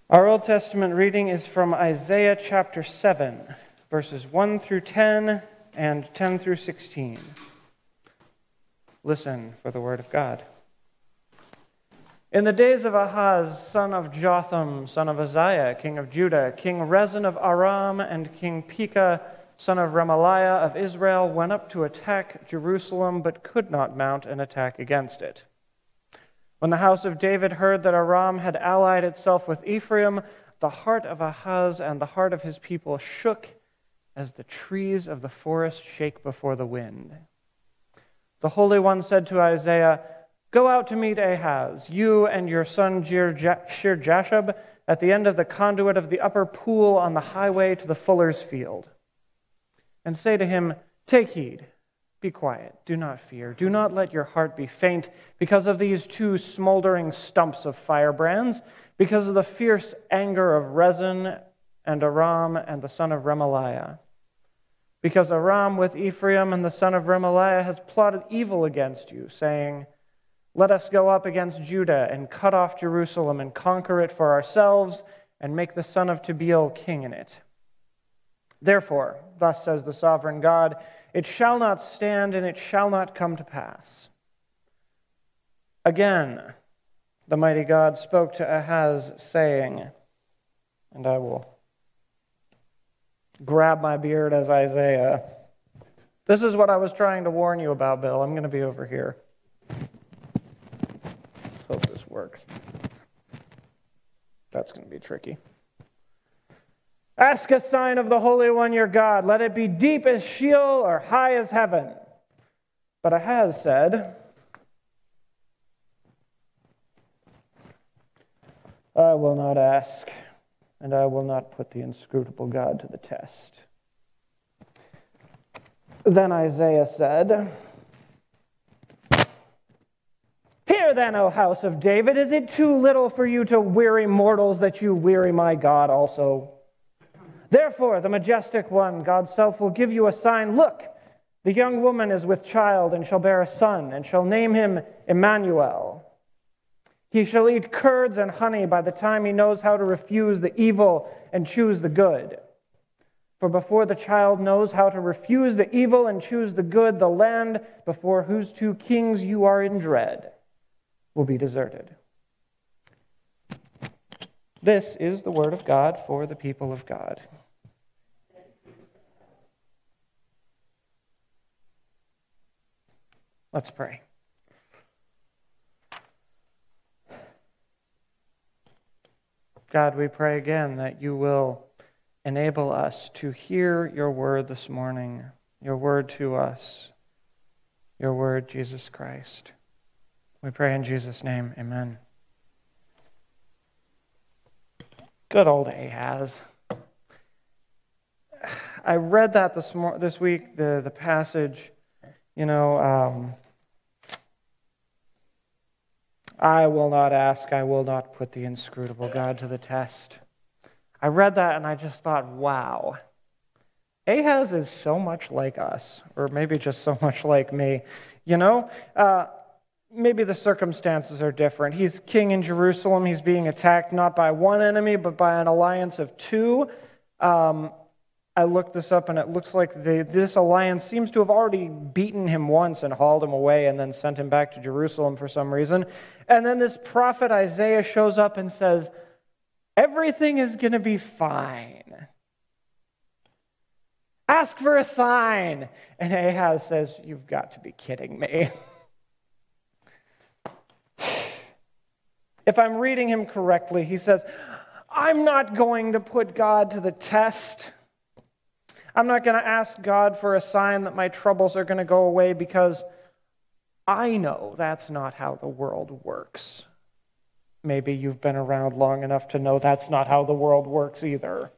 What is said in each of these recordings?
Our Old Testament reading is from Isaiah chapter 7, verses 1 through 10 and 10 through 16. Listen for the word of God. In the days of Ahaz, son of Jotham, son of Uzziah, king of Judah, King Rezin of Aram, and King Pekah, son of Remaliah of Israel, went up to attack Jerusalem, but could not mount an attack against it. When the house of David heard that Aram had allied itself with Ephraim, the heart of Ahaz and the heart of his people shook as the trees of the forest shake before the wind. The Holy One said to Isaiah, "Go out to meet Ahaz, you and your son Shear-Jashub, at the end of the conduit of the upper pool on the highway to the fuller's field. And say to him, take heed. Be quiet, do not fear, do not let your heart be faint because of these two smoldering stumps of firebrands, because of the fierce anger of Rezin and Aram and the son of Remaliah. Because Aram with Ephraim and the son of Remaliah has plotted evil against you, saying, let us go up against Judah and cut off Jerusalem and conquer it for ourselves and make the son of Tabeel king in it. Therefore, thus says the sovereign God, it shall not stand and it shall not come to pass. Again, the mighty God spoke to Ahaz, saying, and I will grab my beard as Isaiah. This is what I was trying to warn you about, Bill. I'm going to be over here. Hope this works. That's going to be tricky. Ask a sign of the Holy One your God. Let it be deep as Sheol or high as heaven. But Ahaz said, I will not ask, and I will not put the inscrutable God to the test. Then Isaiah said, hear then, O house of David, is it too little for you to weary mortals that you weary my God also? Therefore, the majestic one, God's self, will give you a sign. Look, the young woman is with child and shall bear a son, and shall name him Emmanuel. He shall eat curds and honey by the time he knows how to refuse the evil and choose the good. For before the child knows how to refuse the evil and choose the good, the land before whose two kings you are in dread will be deserted. This is the word of God for the people of God. Let's pray. God, we pray again that you will enable us to hear your word this morning, your word to us, your word, Jesus Christ. We pray in Jesus' name, amen. Good old Ahaz. I read that this week, the passage, I will not ask, I will not put the inscrutable God to the test. I read that and I just thought, wow. Ahaz is so much like us, or maybe just so much like me. Maybe the circumstances are different. He's king in Jerusalem. He's being attacked not by one enemy, but by an alliance of two. I looked this up, and it looks like this alliance seems to have already beaten him once and hauled him away and then sent him back to Jerusalem for some reason. And then this prophet Isaiah shows up and says, everything is going to be fine. Ask for a sign. And Ahaz says, you've got to be kidding me. If I'm reading him correctly, he says, I'm not going to put God to the test. I'm not going to ask God for a sign that my troubles are going to go away because I know that's not how the world works. Maybe you've been around long enough to know that's not how the world works either.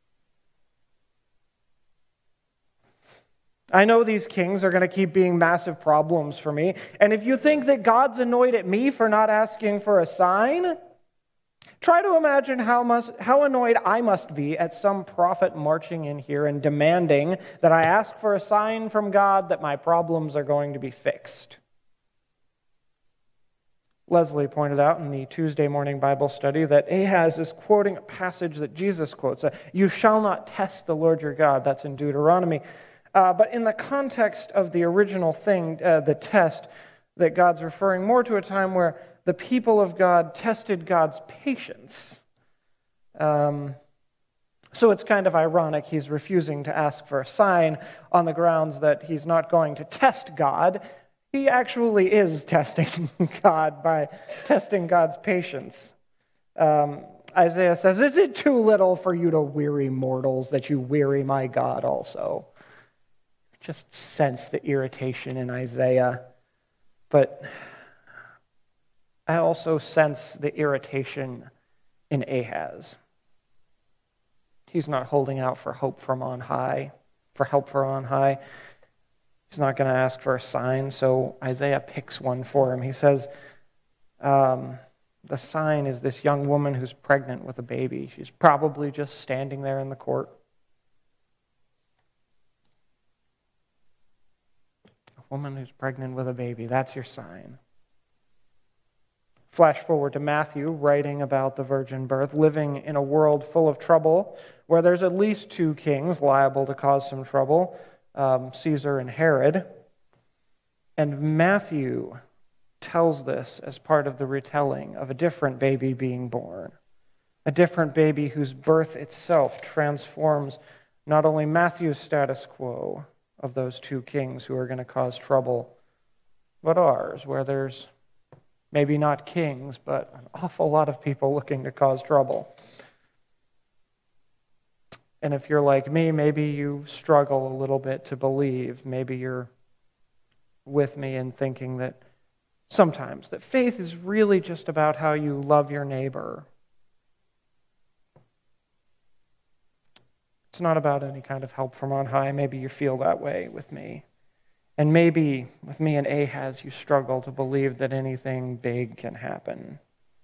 I know these kings are going to keep being massive problems for me. And if you think that God's annoyed at me for not asking for a sign, try to imagine how annoyed I must be at some prophet marching in here and demanding that I ask for a sign from God that my problems are going to be fixed. Leslie pointed out in the Tuesday morning Bible study that Ahaz is quoting a passage that Jesus quotes. You shall not test the Lord your God. That's in Deuteronomy. But in the context of the original thing, the test, that God's referring more to a time where the people of God tested God's patience. So it's kind of ironic he's refusing to ask for a sign on the grounds that he's not going to test God. He actually is testing God by testing God's patience. Isaiah says, "Is it too little for you to weary mortals that you weary my God also?" Just sense the irritation in Isaiah. But I also sense the irritation in Ahaz. He's not holding out for hope from on high, for help from on high. He's not going to ask for a sign, so Isaiah picks one for him. He says, the sign is this young woman who's pregnant with a baby. She's probably just standing there in the court. A woman who's pregnant with a baby, that's your sign. Flash forward to Matthew, writing about the virgin birth, living in a world full of trouble, where there's at least two kings liable to cause some trouble, Caesar and Herod. And Matthew tells this as part of the retelling of a different baby being born, a different baby whose birth itself transforms not only Matthew's status quo of those two kings who are going to cause trouble, but ours, where there's maybe not kings, but an awful lot of people looking to cause trouble. And if you're like me, maybe you struggle a little bit to believe. Maybe you're with me in thinking that sometimes that faith is really just about how you love your neighbor. It's not about any kind of help from on high. Maybe you feel that way with me. And maybe with me and Ahaz, you struggle to believe that anything big can happen.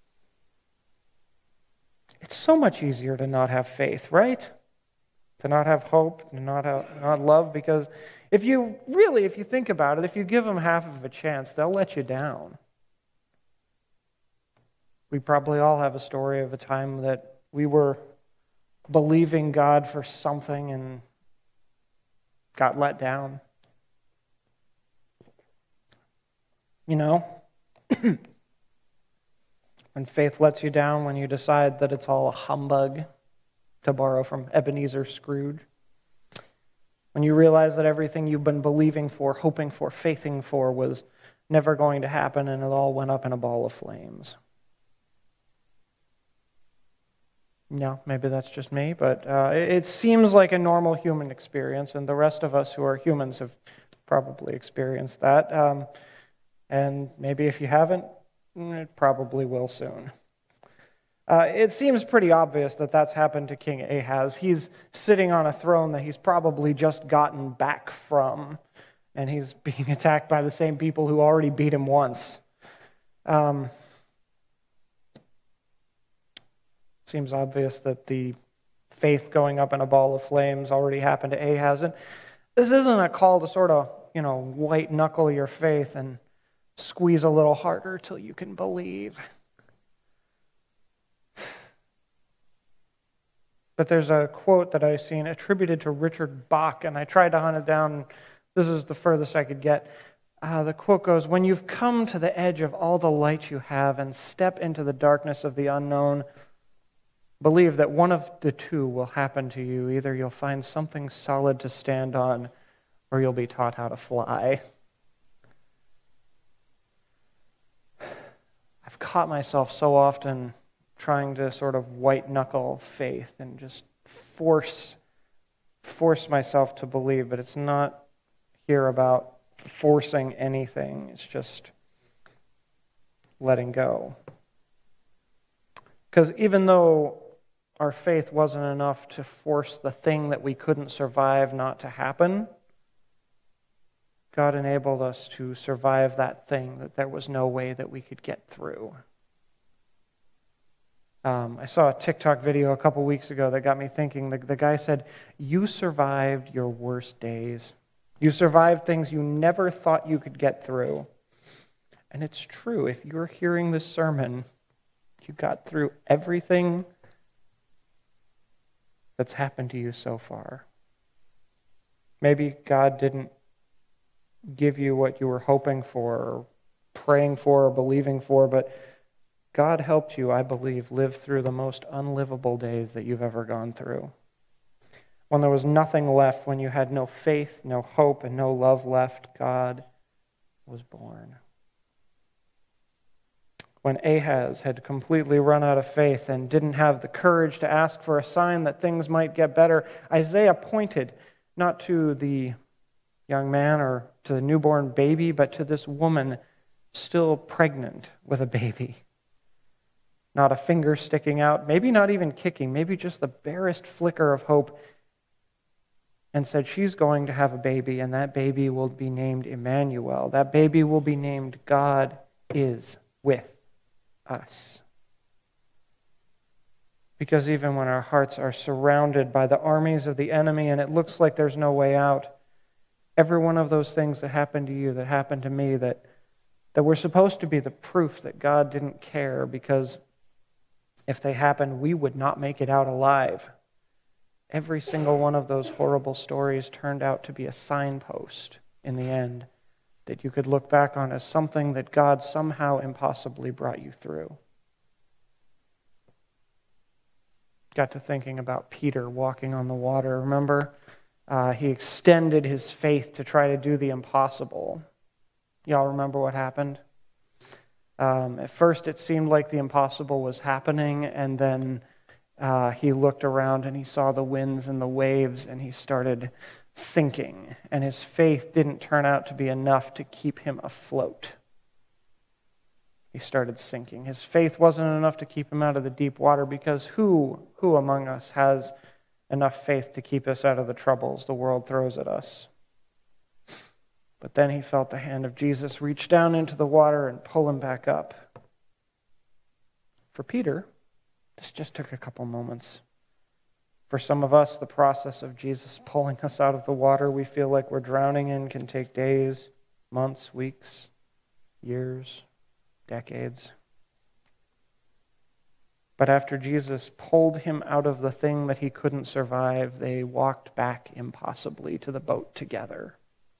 It's so much easier to not have faith, right? To not have hope, to not love, because if you think about it, if you give them half of a chance, they'll let you down. We probably all have a story of a time that we were believing God for something and got let down. You know, when faith lets you down, when you decide that it's all a humbug, to borrow from Ebenezer Scrooge, when you realize that everything you've been believing for, hoping for, faithing for was never going to happen and it all went up in a ball of flames. No, maybe that's just me, but it seems like a normal human experience, and the rest of us who are humans have probably experienced that. And maybe if you haven't, it probably will soon. It seems pretty obvious that that's happened to King Ahaz. He's sitting on a throne that he's probably just gotten back from, and he's being attacked by the same people who already beat him once. Seems obvious that the faith going up in a ball of flames already happened to Ahaz. And this isn't a call to sort of, white knuckle your faith and squeeze a little harder till you can believe. But there's a quote that I've seen attributed to Richard Bach, and I tried to hunt it down. This is the furthest I could get. The quote goes, "When you've come to the edge of all the light you have and step into the darkness of the unknown, believe that one of the two will happen to you. Either you'll find something solid to stand on, or you'll be taught how to fly." I've caught myself so often trying to sort of white-knuckle faith and just force myself to believe, but it's not here about forcing anything. It's just letting go. Because even though our faith wasn't enough to force the thing that we couldn't survive not to happen, God enabled us to survive that thing that there was no way that we could get through. I saw a TikTok video a couple weeks ago that got me thinking. The guy said, "You survived your worst days. You survived things you never thought you could get through. And it's true. If you're hearing this sermon, you got through everything that's happened to you so far. Maybe God didn't give you what you were hoping for, or praying for, or believing for, but God helped you, I believe, live through the most unlivable days that you've ever gone through. When there was nothing left, when you had no faith, no hope, and no love left, God was born. When Ahaz had completely run out of faith and didn't have the courage to ask for a sign that things might get better, Isaiah pointed not to the young man or to the newborn baby, but to this woman still pregnant with a baby. Not a finger sticking out, maybe not even kicking, maybe just the barest flicker of hope, and said she's going to have a baby, and that baby will be named Emmanuel. That baby will be named God is with us. Because even when our hearts are surrounded by the armies of the enemy and it looks like there's no way out, every one of those things that happened to you, that happened to me, that were supposed to be the proof that God didn't care, because if they happened, we would not make it out alive. Every single one of those horrible stories turned out to be a signpost in the end that you could look back on as something that God somehow impossibly brought you through. Got to thinking about Peter walking on the water. Remember, he extended his faith to try to do the impossible. Y'all remember what happened? At first it seemed like the impossible was happening, and then he looked around and he saw the winds and the waves, and he started sinking, and his faith didn't turn out to be enough to keep him afloat. He started sinking. His faith wasn't enough to keep him out of the deep water, because who among us has enough faith to keep us out of the troubles the world throws at us? But then he felt the hand of Jesus reach down into the water and pull him back up. For Peter, this just took a couple moments. For some of us, the process of Jesus pulling us out of the water we feel like we're drowning in can take days, months, weeks, years, decades. But after Jesus pulled him out of the thing that he couldn't survive, they walked back impossibly to the boat together.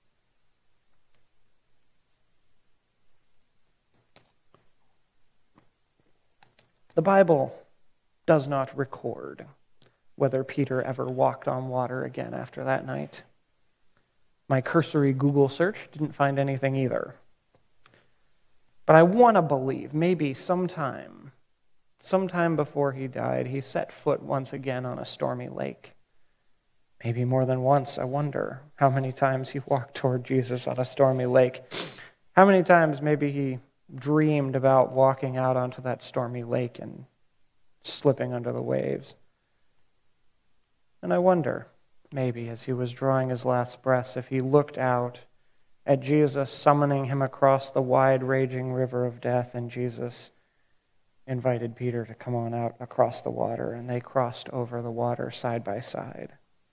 The Bible does not record whether Peter ever walked on water again after that night. My cursory Google search didn't find anything either. But I want to believe maybe sometime before he died, he set foot once again on a stormy lake. Maybe more than once, I wonder how many times he walked toward Jesus on a stormy lake. How many times maybe he dreamed about walking out onto that stormy lake and slipping under the waves. And I wonder, maybe as he was drawing his last breaths, if he looked out at Jesus summoning him across the wide raging river of death, and Jesus invited Peter to come on out across the water, and they crossed over the water side by side.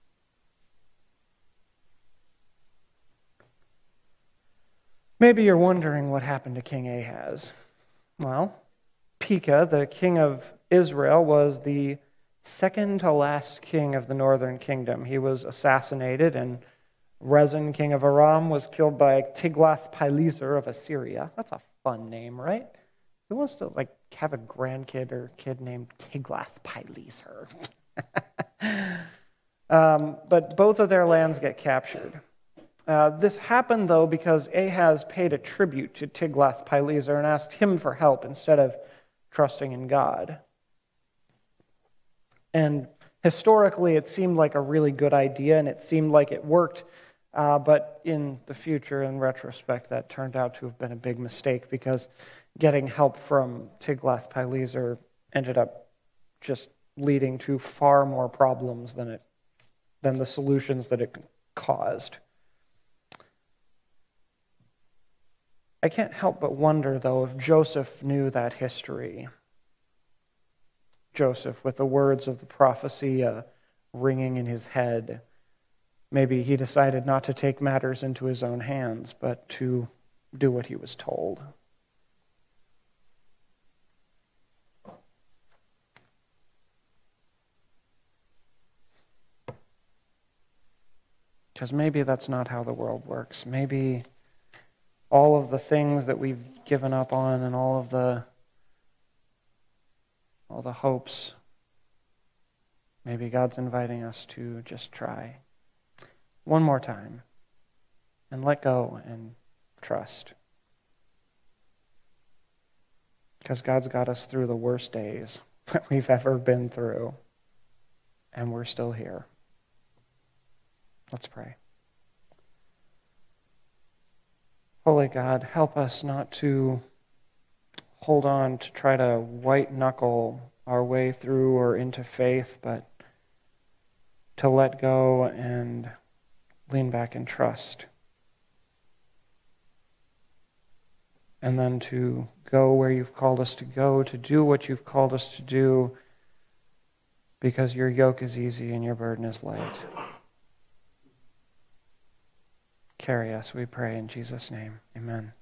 Maybe you're wondering what happened to King Ahaz. Well, Pekah, the king of Israel, was the second to last king of the northern kingdom. He was assassinated, and Rezin, king of Aram, was killed by Tiglath-Pileser of Assyria. That's a fun name, right? Who wants to have a grandkid or kid named Tiglath-Pileser? But both of their lands get captured. This happened, though, because Ahaz paid a tribute to Tiglath-Pileser and asked him for help instead of trusting in God. And historically, it seemed like a really good idea, and it seemed like it worked. But in the future, in retrospect, that turned out to have been a big mistake, because getting help from Tiglath-Pileser ended up just leading to far more problems than the solutions that it caused. I can't help but wonder, though, if Joseph knew that history. Joseph, with the words of the prophecy ringing in his head, maybe he decided not to take matters into his own hands, but to do what he was told. because maybe that's not how the world works. Maybe all of the things that we've given up on and all the hopes, maybe God's inviting us to just try one more time and let go and trust. Because God's got us through the worst days that we've ever been through, and we're still here. Let's pray. Holy God, help us not to hold on to try to white-knuckle our way through or into faith, but to let go and lean back and trust. And then to go where you've called us to go, to do what you've called us to do, because your yoke is easy and your burden is light. Carry us, we pray in Jesus' name. Amen.